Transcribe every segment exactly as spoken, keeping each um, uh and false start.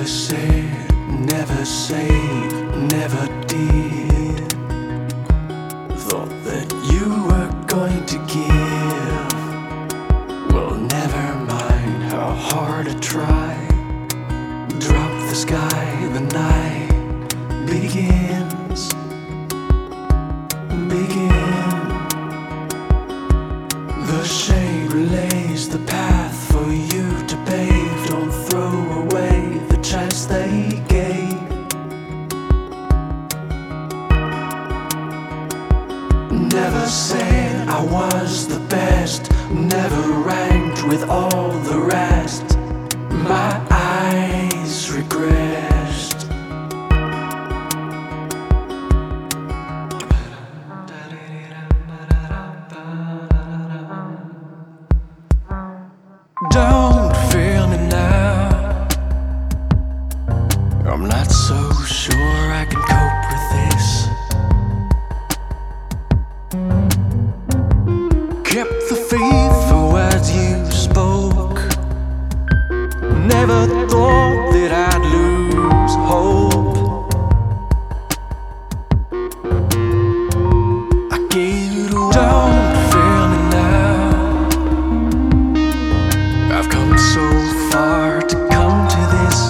said, never say, never did. Thought that you were going to give. Well, never mind how hard I try. Drop the sky, the night begins. Begin. The shade relays the path for you to pave. Don't throw away the chance they gave. Never said I was the best, never ranked with all the rest. My eyes regressed. Don't feel me now. I'm not so sure I can cope with this. Kept the faith for words you spoke. Never thought that I'd lose hope. I gave it away. Don't feel me now. I've come so far to come to this.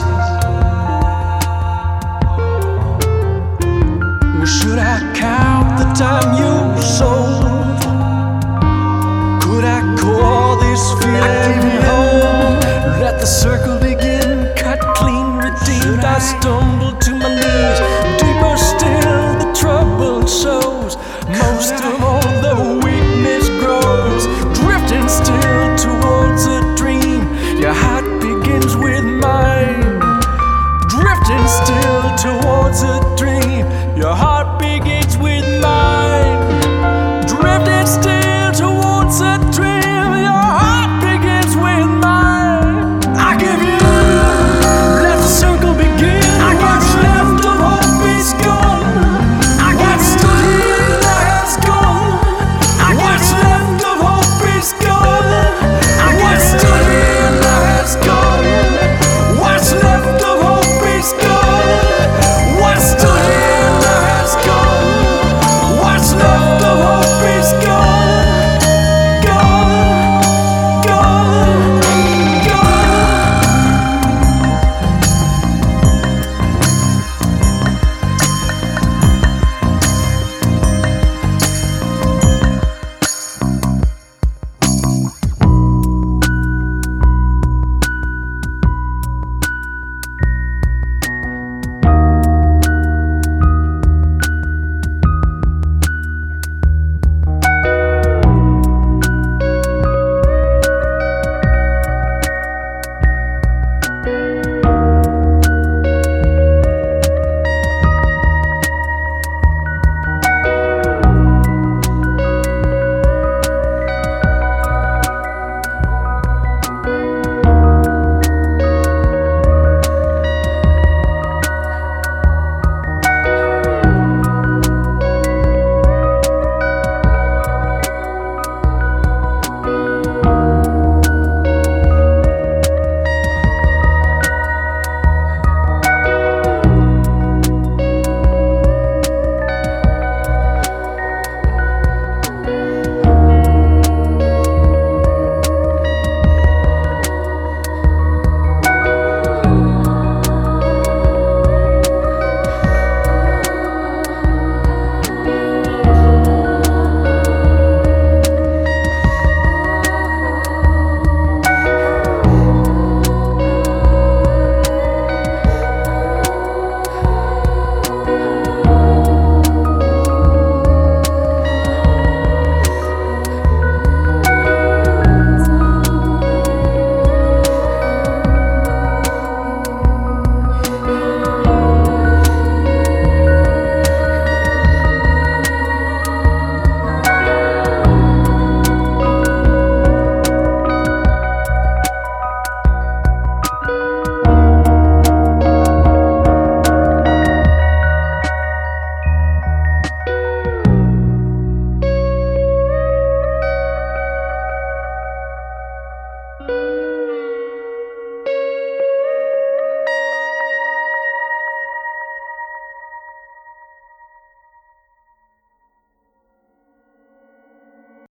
Should I count the time you sold? Could I call this feeling home? Let the circle begin, cut clean, redeemed. I stumbled.